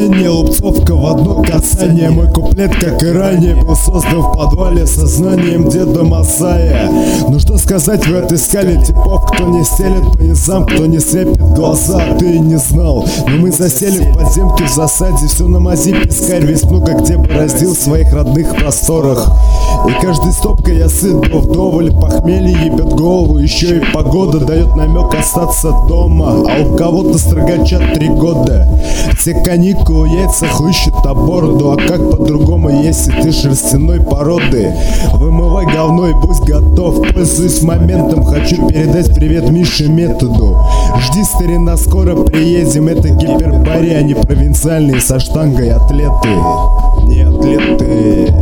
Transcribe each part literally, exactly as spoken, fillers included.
Падение, лупцовка в одно касание. Мой куплет, как и ранее, был создан в подвале сознанием деда Масая. Ну что сказать в этой скале типов, кто не стелет по низам, кто не слепит глаза, ты и не знал. Но мы засели в подземке в засаде, все на мази пескарь, весь много где бы раздел в своих родных просторах. И каждой стопкой я сыт был вдоволь, похмелье ебет голову, еще и погода дает намек остаться дома. А у кого-то строгача три года. Все каникулы, яйца хлыщут о бороду. А как по-другому, если ты шерстяной породы? Вымывай говно и будь готов. Пользуюсь моментом, хочу передать привет Мише Методу. Жди, старина, скоро приедем. Это гипербория, а не провинциальные со штангой атлеты. Не атлеты.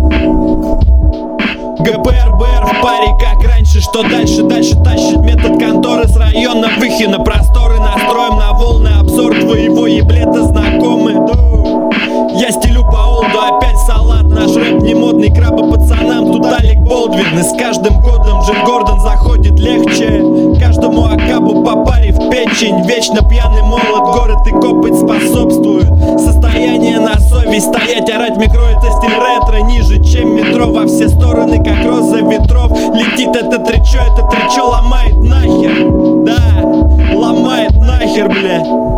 ГБР, БР в паре, как раньше. Что дальше? Дальше тащит метод конторы с района выхи на просторы. Настроим на волны обзор твоего еблета знакомый. Я стелю по олду, опять салат. Наш рэп не модный, краба пацанам. Тут Алек Болдвин, и с каждым годом Джим Гордон заходит легче. Каждому акабу по паре в печень. Вечно пьяный молот, город и копоть способствуют. Состояние на совесть, стоять, орать, микро. Это стиль ретро, ниже, чем метро. Во все стороны, как роза ветров. Летит это тречо, это тречо ломает нахер. Да, ломает нахер, бля.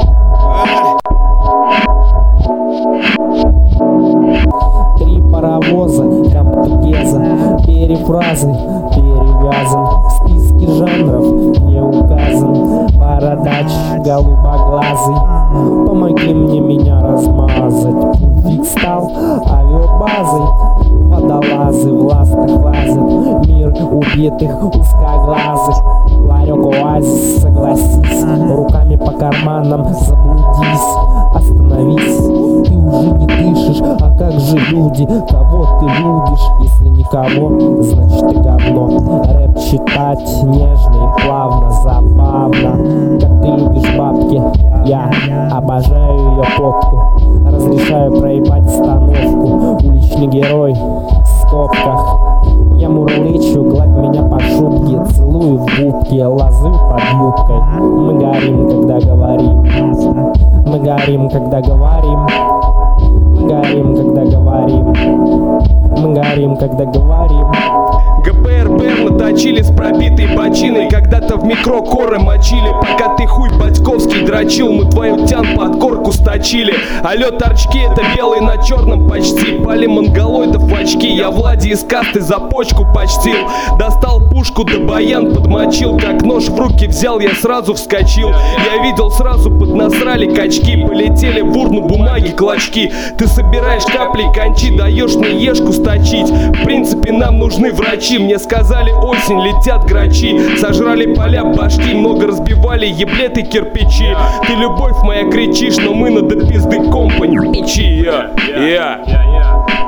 Три паровоза, камтугеза, перефразы, перевязан. В списке жанров не указан. Бородач голубоглазый, помоги мне меня размазать. Пуфик стал авиабазой. Водолазы в ластах лазят. Мир убитых узкоглазых. Ларек оазис, согласись. Руками по карманам заблудись. Остановись, ты уже не дышишь. А как же люди, кого ты любишь? Если никого, значит ты говно. Рэп читать нежно и плавно, забавно. Как ты любишь бабки, я обожаю ее попку. Разрешаю проебать остановку. Уличный герой в скобках. Я мурлычу, гладь меня по шубке. Целую в губки, лазы под юбкой. Мы горим, когда говорим. Мы горим, когда говорим. Мы горим, когда говорим. Мы горим, когда говорим. ГБР, БР наточили с пробитой бочиной. Когда-то в микро коры мочили. Пока ты хуй батьковский дрочил, мы твою тян под корку сточили. Алло, торчки, это белый на черном почти. Пали монголоидов в очки. Я Влади из касты за почку почтил. Достал пушку да баян подмочил. Как нож в руки взял, я сразу вскочил. Я видел, сразу поднасрали качки. Полетели в урну бумаги клочки. Ты собираешь капли, кончи, даешь мне ешку сточить. В принципе, нам нужны врачи. Мне сказали, осень, летят грачи. Сожрали поля, башки, много разбивали еблеты кирпичи. Ты любовь моя кричишь, но мы на до пизды компани. Я, я, я.